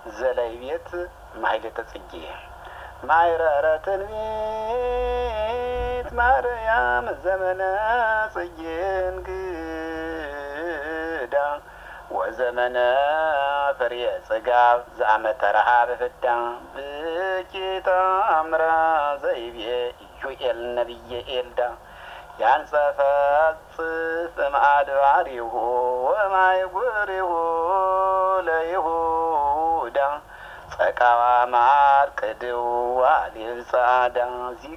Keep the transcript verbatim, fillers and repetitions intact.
ዘለይቤት ማይለተ ጽጌ ማይረረ ትንቢት ማርያም ዘመነ ጽጌ እንግዳ ወዘመነ ፍሬ ጽጋብ ዘአመተ ረሃብ ፍዳ ብኪ ተአምረ ዘይቤ ኢዮኤል ነቢየ ኤልዳ ያንጸፈጽፍ እምአድባሪሁ ወማይጉሪሁ ለይሁዳ ጸቃዋ ማር ቅድዋ ሊብጻዳ